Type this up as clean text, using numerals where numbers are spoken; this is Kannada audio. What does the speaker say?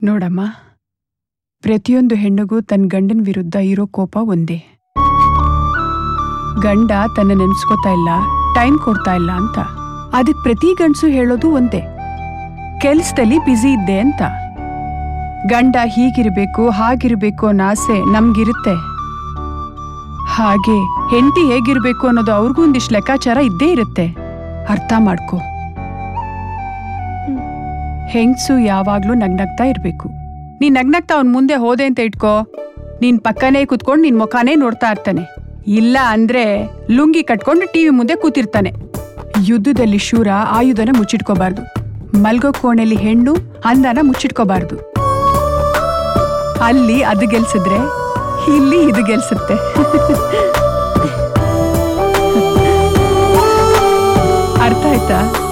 ನೋಡಮ್ಮ, ಪ್ರತಿಯೊಂದು ಹೆಣ್ಣಿಗೂ ತನ್ನ ಗಂಡನ ವಿರುದ್ಧ ಇರೋ ಕೋಪ ಒಂದೇ. ಗಂಡ ತನ್ನ ನೆನ್ಸ್ಕೊತಾ ಇಲ್ಲ, ಟೈಮ್ ಕೊಡ್ತಾ ಇಲ್ಲ ಅಂತ. ಅದಕ್ಕೆ ಪ್ರತಿ ಗಂಡಸು ಹೇಳೋದು ಒಂದೇ, ಕೆಲ್ಸದಲ್ಲಿ ಬ್ಯುಸಿ ಇದ್ದೆ ಅಂತ. ಗಂಡ ಹೀಗಿರ್ಬೇಕು ಹಾಗಿರ್ಬೇಕು ಅನ್ನೋ ಆಸೆ ನಮ್ಗಿರುತ್ತೆ. ಹಾಗೆ ಹೆಂಡತಿ ಹೇಗಿರ್ಬೇಕು ಅನ್ನೋದು ಅವ್ರಿಗೂ ಒಂದಿಷ್ಟು ಲೆಕ್ಕಾಚಾರ ಇದ್ದೇ ಇರುತ್ತೆ. ಅರ್ಥ ಮಾಡ್ಕೊ. ಹೆಂಗ್ಸು ಯಾವಾಗ್ಲೂ ನಗ್ನಗ್ತಾ ಇರ್ಬೇಕು. ನೀನ್ ನಗ್ನಗ್ತಾ ಅವ್ನ್ ಮುಂದೆ ಹೋದೆ ಅಂತ ಇಟ್ಕೋ, ನೀನ್ ಪಕ್ಕನೇ ಕುತ್ಕೊಂಡು ನಿನ್ ಮುಖಾನೇ ನೋಡ್ತಾ ಇರ್ತಾನೆ. ಇಲ್ಲ ಅಂದ್ರೆ ಲುಂಗಿ ಕಟ್ಕೊಂಡು ಟಿವಿ ಮುಂದೆ ಕೂತಿರ್ತಾನೆ. ಯುದ್ಧದಲ್ಲಿ ಶೂರ ಆಯುಧನ ಮುಚ್ಚಿಟ್ಕೋಬಾರ್ದು. ಮಲ್ಗೋ ಕೋಣೆಯಲ್ಲಿ ಹೆಣ್ಣು ಅಂದನ ಮುಚ್ಚಿಟ್ಕೋಬಾರ್ದು. ಅಲ್ಲಿ ಅದು ಗೆಲ್ಸಿದ್ರೆ ಇಲ್ಲಿ ಇದು ಗೆಲ್ಸುತ್ತೆ. ಅರ್ಥ ಆಯ್ತಾ?